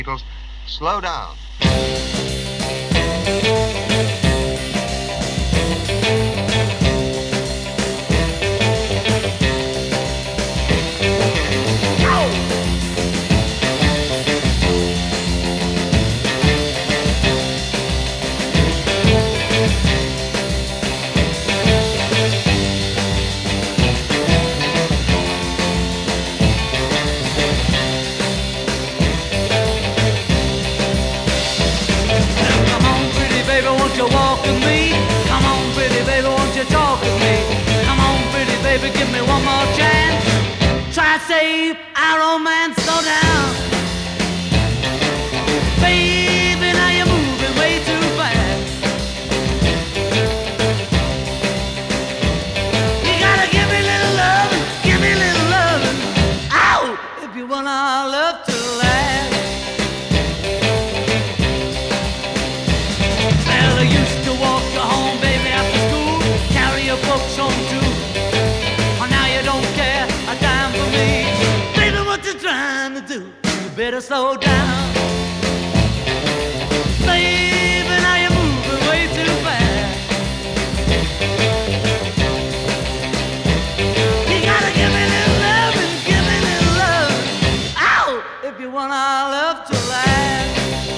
Beatles, slow down. Won't you walk with me? Come on, pretty baby, won't you talk with me? Come on, pretty baby, give me one more chance. Try to save our romance, slow down. Baby, now you're moving way too fast. You gotta give me a little loving, give me a little loving. Ow! If you want our love to last. I used to walk you home, baby, after school, carry your books home too. Oh, now you don't care a dime for me. Baby, what you trying to do? You better slow down. Baby, now you're moving way too fast. You gotta give me a little loving, give me a little love. Ow! If you want our love to last.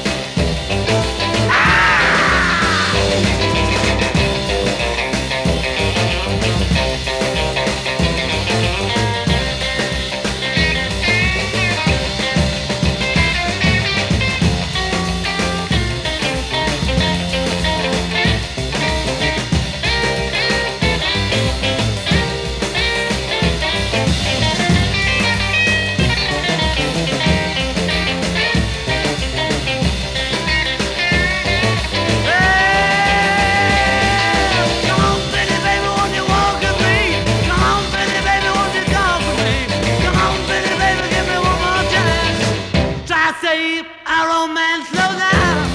Save our romance, slow down.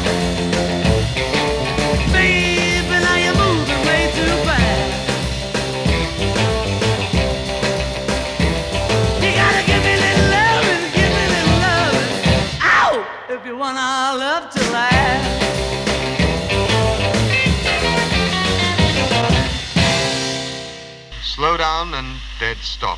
Baby, now you're moving way too fast. You gotta give me a little loving, give me a little loving. Ow! If you want our love to last. Slow down and dead stop.